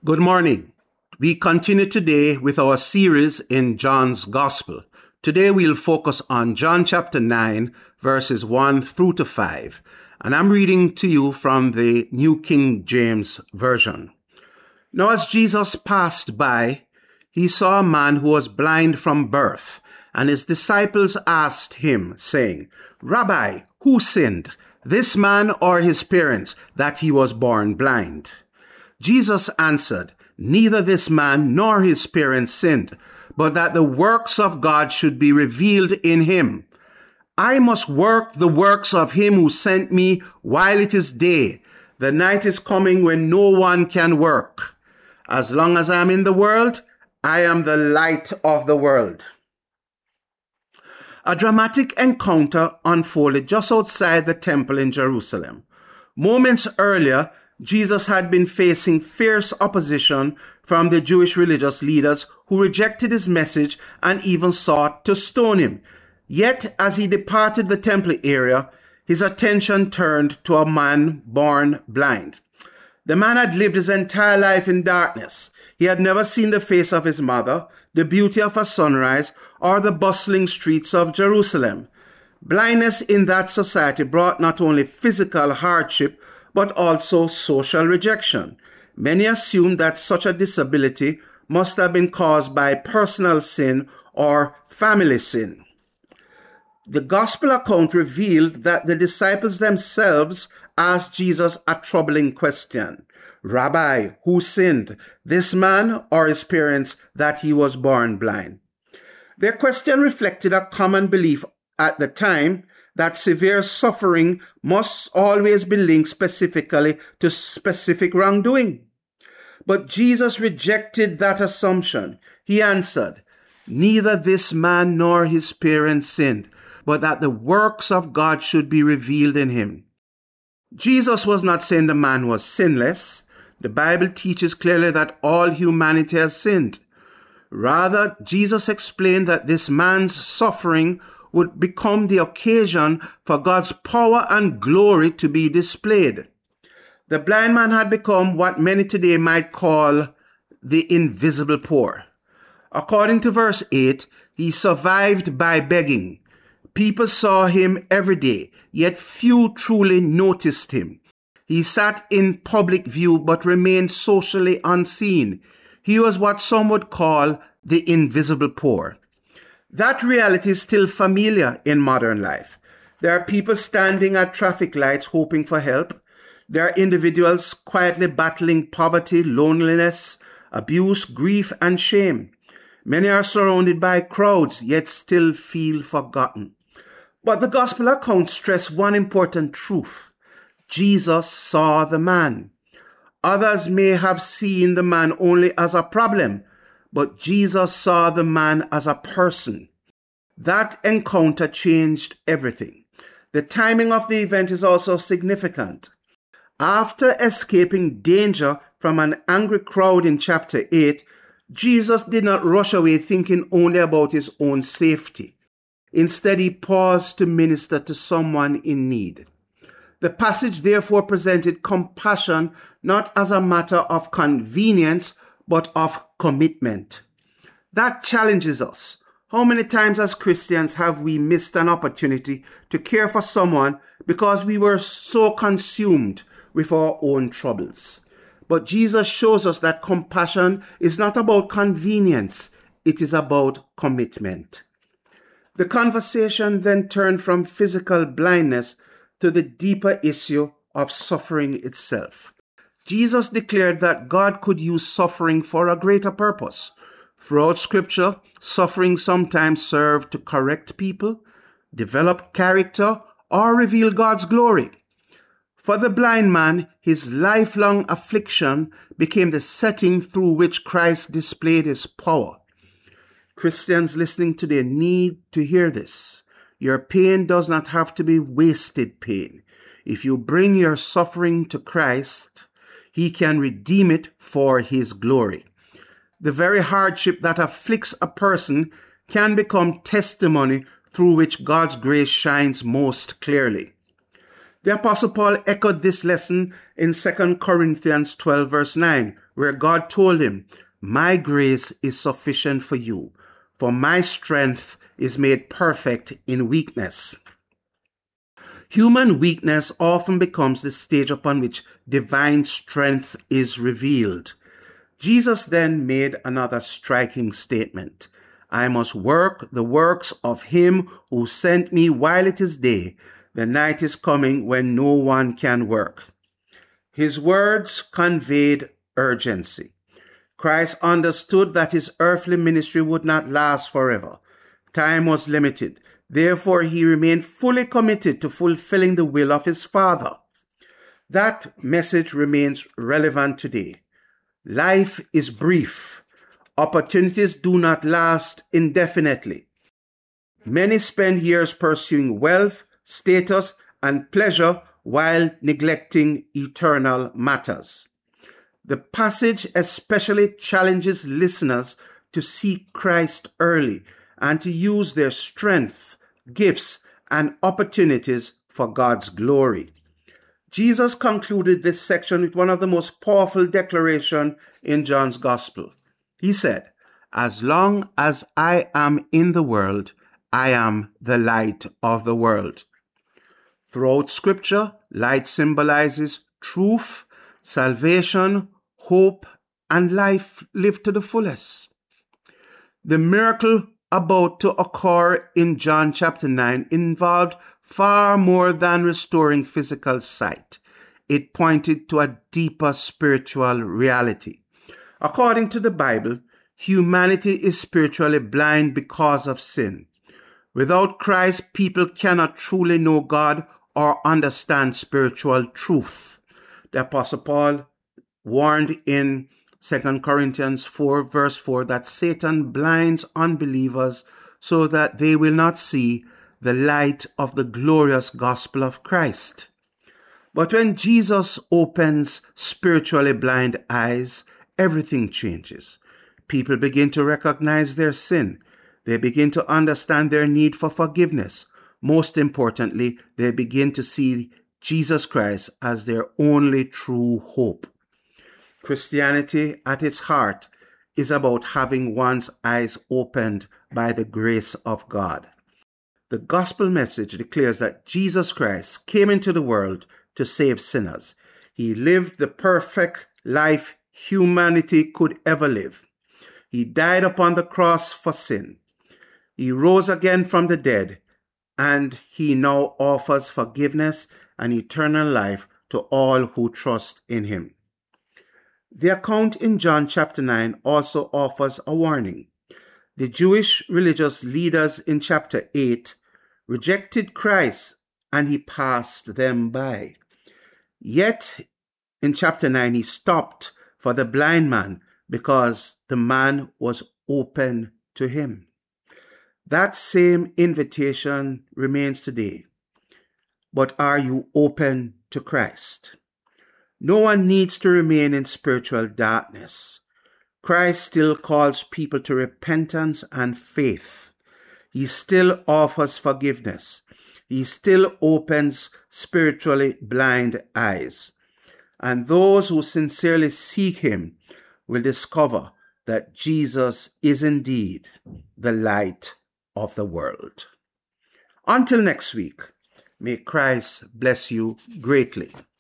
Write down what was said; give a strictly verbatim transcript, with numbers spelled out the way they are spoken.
Good morning. We continue today with our series in John's Gospel. Today we'll focus on John chapter nine, verses one through to five. And I'm reading to you from the New King James Version. Now as Jesus passed by, he saw a man who was blind from birth, and his disciples asked him, saying, Rabbi, who sinned, this man or his parents, that he was born blind? Jesus answered, Neither this man nor his parents sinned, but that the works of God should be revealed in him. I must work the works of him who sent me while it is day. The night is coming when no one can work. As long as I am in the world, I am the light of the world. A dramatic encounter unfolded just outside the temple in Jerusalem. Moments earlier, Jesus had been facing fierce opposition from the Jewish religious leaders who rejected his message and even sought to stone him. Yet, as he departed the temple area, his attention turned to a man born blind. The man had lived his entire life in darkness. He had never seen the face of his mother, the beauty of a sunrise, or the bustling streets of Jerusalem. Blindness in that society brought not only physical hardship, but also social rejection. Many assumed that such a disability must have been caused by personal sin or family sin. The gospel account revealed that the disciples themselves asked Jesus a troubling question. Rabbi, who sinned, this man or his parents, that he was born blind? Their question reflected a common belief at the time that severe suffering must always be linked specifically to specific wrongdoing. But Jesus rejected that assumption. He answered, Neither this man nor his parents sinned, but that the works of God should be revealed in him. Jesus was not saying the man was sinless. The Bible teaches clearly that all humanity has sinned. Rather, Jesus explained that this man's suffering would become the occasion for God's power and glory to be displayed. The blind man had become what many today might call the invisible poor. According to verse eight, he survived by begging. People saw him every day, yet few truly noticed him. He sat in public view but remained socially unseen. He was what some would call the invisible poor. That reality is still familiar in modern life. There are people standing at traffic lights hoping for help. There are individuals quietly battling poverty, loneliness, abuse, grief, and shame. Many are surrounded by crowds, yet still feel forgotten. But the gospel accounts stress one important truth. Jesus saw the man. Others may have seen the man only as a problem, but Jesus saw the man as a person. That encounter changed everything. The timing of the event is also significant. After escaping danger from an angry crowd in chapter eight, Jesus did not rush away thinking only about his own safety. Instead, he paused to minister to someone in need. The passage therefore presented compassion not as a matter of convenience, but of commitment. That challenges us. How many times as Christians have we missed an opportunity to care for someone because we were so consumed with our own troubles? But Jesus shows us that compassion is not about convenience, it is about commitment. The conversation then turned from physical blindness to the deeper issue of suffering itself. Jesus declared that God could use suffering for a greater purpose. Throughout Scripture, suffering sometimes served to correct people, develop character, or reveal God's glory. For the blind man, his lifelong affliction became the setting through which Christ displayed his power. Christians listening today need to hear this. Your pain does not have to be wasted pain. If you bring your suffering to Christ, he can redeem it for his glory. The very hardship that afflicts a person can become testimony through which God's grace shines most clearly. The Apostle Paul echoed this lesson in Second Corinthians twelve, verse nine, where God told him, "My grace is sufficient for you, for my strength is made perfect in weakness." Human weakness often becomes the stage upon which divine strength is revealed. Jesus then made another striking statement. "I must work the works of him who sent me while it is day. The night is coming when no one can work." His words conveyed urgency. Christ understood that his earthly ministry would not last forever. Time was limited. Therefore, he remained fully committed to fulfilling the will of his Father. That message remains relevant today. Life is brief. Opportunities do not last indefinitely. Many spend years pursuing wealth, status, and pleasure while neglecting eternal matters. The passage especially challenges listeners to seek Christ early and to use their strength, gifts, and opportunities for God's glory. Jesus concluded this section with one of the most powerful declarations in John's Gospel. He said, "As long as I am in the world, I am the light of the world." Throughout Scripture, light symbolizes truth, salvation, hope, and life lived to the fullest. The miracle about to occur in John chapter nine involved far more than restoring physical sight. It pointed to a deeper spiritual reality. According to the Bible, humanity is spiritually blind because of sin. Without Christ, people cannot truly know God or understand spiritual truth. The Apostle Paul warned in Second Corinthians four, verse four, that Satan blinds unbelievers so that they will not see the light of the glorious gospel of Christ. But when Jesus opens spiritually blind eyes, everything changes. People begin to recognize their sin. They begin to understand their need for forgiveness. Most importantly, they begin to see Jesus Christ as their only true hope. Christianity, at its heart, is about having one's eyes opened by the grace of God. The gospel message declares that Jesus Christ came into the world to save sinners. He lived the perfect life humanity could ever live. He died upon the cross for sin. He rose again from the dead, and he now offers forgiveness and eternal life to all who trust in him. The account in John chapter nine also offers a warning. The Jewish religious leaders in chapter eight rejected Christ and he passed them by. Yet in chapter nine he stopped for the blind man because the man was open to him. That same invitation remains today. But are you open to Christ? No one needs to remain in spiritual darkness. Christ still calls people to repentance and faith. He still offers forgiveness. He still opens spiritually blind eyes. And those who sincerely seek him will discover that Jesus is indeed the light of the world. Until next week, may Christ bless you greatly.